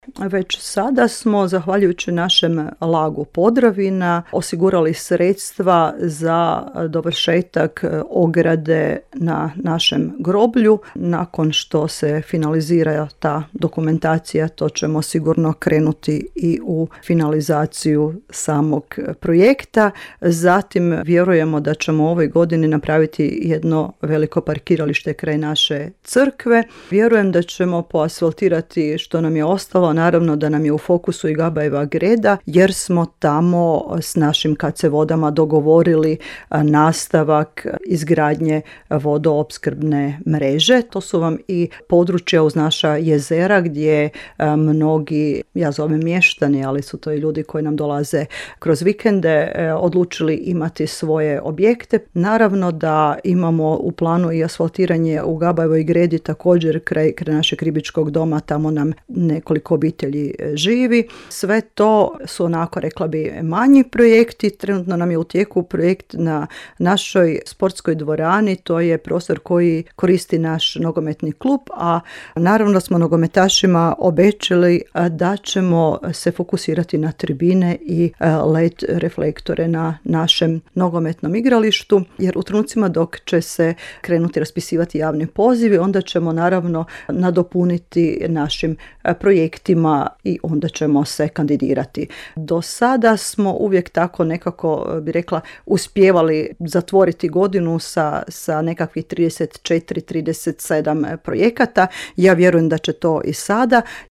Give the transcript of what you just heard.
Već sada smo, zahvaljujući našem lagu Podravina, osigurali sredstva za dovršetak ograde na našem groblju. Nakon što se finalizira ta dokumentacija, to ćemo sigurno krenuti i u finalizaciju samog projekta. Zatim vjerujemo da ćemo u ovoj godini napraviti jedno veliko parkiralište kraj naše crkve. Vjerujem da ćemo poasfaltirati što nam je ostalo. Naravno da nam je u fokusu i Gabajeva greda, jer smo tamo s našim KC Vodama dogovorili nastavak izgradnje vodoopskrbne mreže. To su vam i područja uz naša jezera gdje mnogi, ja zovem mještani, ali su to i ljudi koji nam dolaze kroz vikende, odlučili imati svoje objekte. Naravno da imamo u planu i asfaltiranje u Gabajevoj gredi, također kraj našeg ribičkog doma, tamo nam nekoliko obitelji živi. Sve to su onako, rekla bi, manji projekti. Trenutno nam je u tijeku projekt na našoj sportskoj dvorani, to je prostor koji koristi naš nogometni klub, a naravno smo nogometašima obećali da ćemo se fokusirati na tribine i LED reflektore na našem nogometnom igralištu, jer u trenucima dok će se krenuti raspisivati javni pozivi, onda ćemo naravno nadopuniti našim projektima i onda ćemo se kandidirati. Do sada smo uvijek tako nekako, bi rekla, uspijevali zatvoriti godinu sa nekakvih 34-37 projekata. Ja vjerujem da će to i sada.